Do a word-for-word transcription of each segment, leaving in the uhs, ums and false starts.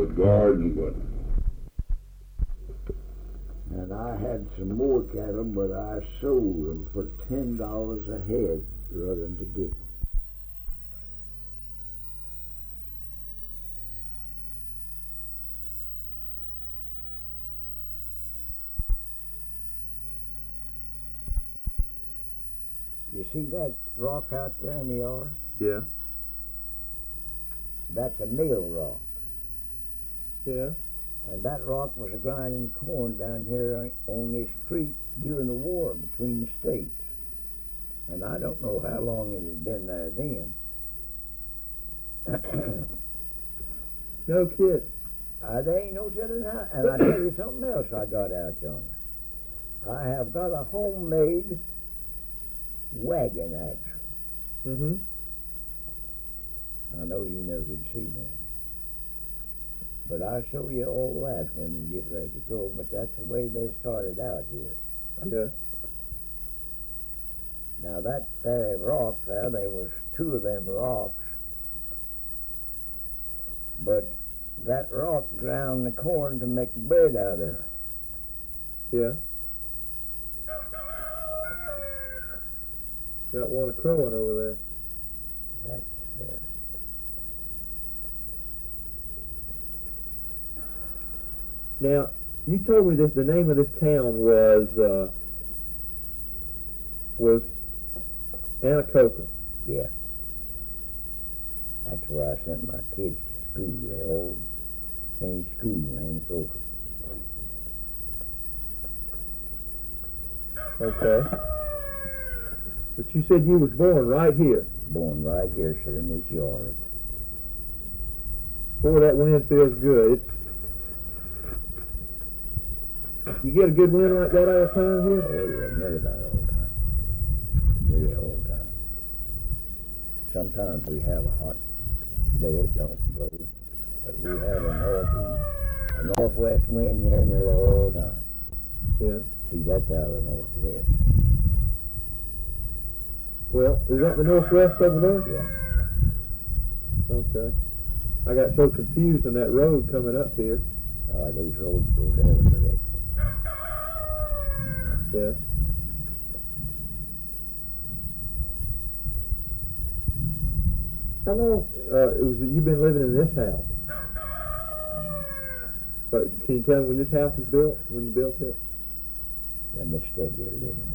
a garden, but And I had some more cattle, but I sold them for ten dollars a head rather than to dip. You see that rock out there in the yard? Yeah. That's a mill rock. Yeah. And that rock was a grinding corn down here on this creek during the war between the states. And I don't know how long it had been there then. No kid. Uh, there ain't no telling how. And I tell you something else I got out yonder. I have got a homemade wagon axle. Mm-hmm. I know you never did see that. But I'll show you all that when you get ready to go. But that's the way they started out here. Yeah. Now that there rock there, there was two of them rocks. But that rock ground the corn to make bread out of. Yeah. Got one a crowing over there. That's uh, Now, you told me this. The name of this town was uh, was Anacoca. yeah. That's where I sent my kids to school. They all finished school in Anacoca. Okay. But you said you was born right here. Born right here, sir, in this yard. Boy, that wind feels good. It's You get a good wind like that all the time here? Oh, yeah, nearly about all the time. Nearly all the time. Sometimes we have a hot day, it don't blow. But we have a northeast, a northwest wind here nearly all the time. Yeah. See, that's out of the northwest. Well, is that the northwest over there? Yeah. Okay. I got so confused on that road coming up here. Uh, these roads go every direction. Yeah. How long uh, was it you've been living in this house? Uh, can you tell me when this house was built? When you built it? Let me study a little.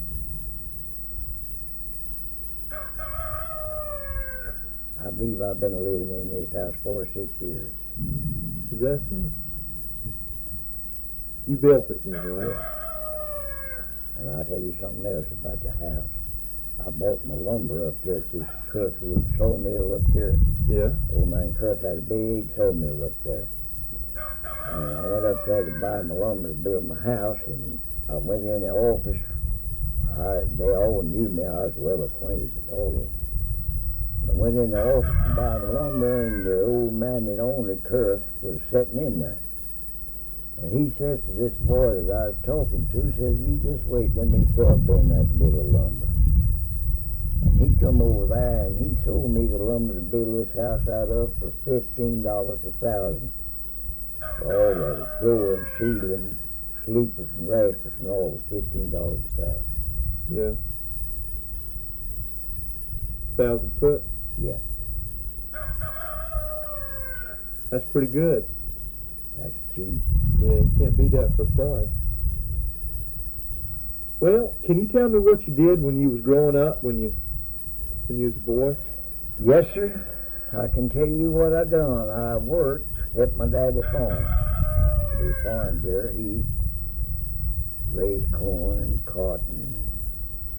I believe I've been living in this house forty-six years. Is that so? You built it then, right? And I'll tell you something else about the house. I bought my lumber up here at this Crestwood sawmill up here. Yeah. Old man Crest had a big sawmill up there. And I went up there to buy my lumber to build my house, and I went in the office. I, they all knew me. I was well acquainted with all of them. I went in the office to buy my lumber, and the old man that owned it, Crest, was sitting in there. And he says to this boy that I was talking to, says, you just wait, let me sell Ben that bit of lumber. And he come over there and he sold me the lumber to build this house out of for fifteen dollars a thousand. For all the floor and ceiling, sleepers and rafters and all, fifteen dollars a thousand. Yeah. Thousand foot? Yeah. That's pretty good. That's cheap. Yeah, you can't beat that for a price. Well, can you tell me what you did when you was growing up, when you when you was a boy? Yes, sir. I can tell you what I done. I worked, helped my daddy farm. He farmed here. He raised corn and cotton,